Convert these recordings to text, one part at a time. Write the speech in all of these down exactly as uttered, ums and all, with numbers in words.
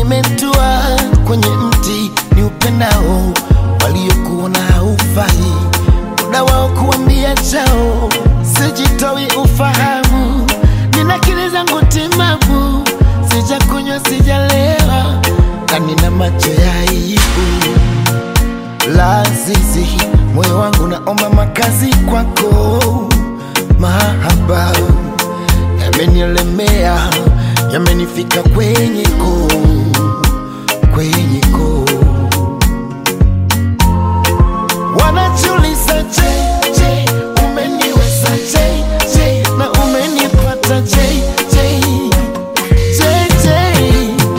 nimetua kwenye mti ni upendao, waliokuona haufai muda wao kuambia chao, sijitoi ufahamu, nina kile zangu timamu, sijakunywa sijalewa, na nina macho ya aibu. Lazizi moyo wangu naomba makazi kwako, mahaba yamenielemea, yamenifika kwenye ko, kwenye ko. Wanajiuliza je, je, umeniweza je, je, na umenipata je, je, je, je.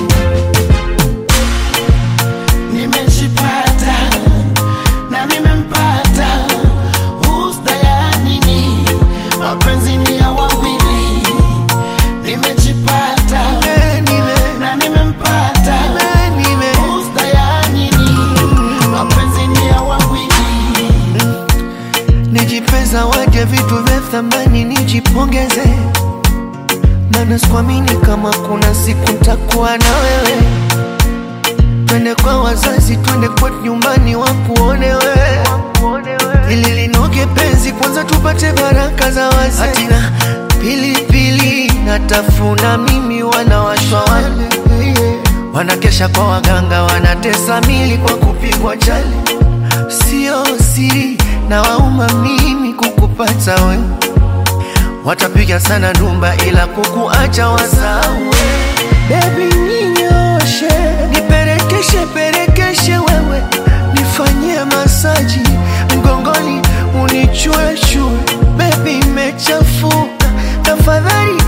Nimejipata na nimempata, usta ya nini, mapenzi ni ya wawili. Nimejipata na nimempata, usta ya nini, mapenzi ni ya wawili. Nijipeza waje vitu vya thamani nijipongeze, maana sikuamini kama kuna siku nitakuwa na wewe. Twende kwa wazazi, twende kwa nyumbani wakuone wewe, ili linoge penzi kwanza tupate baraka za wazee. Hatina pili pili natafuna mimi, wanawashwa wale wanakesha kwa waganga, wanatesa mili kwa kupigwa chali. Sio siri na wauma mimi kukupata we, watapiga sana dumba ila kukuacha wasawe. Baby ninyoshe, niperekeshe perekeshe wewe, nifanyie masaji mgongoni unichue shue. Baby mechafuka, tafadhali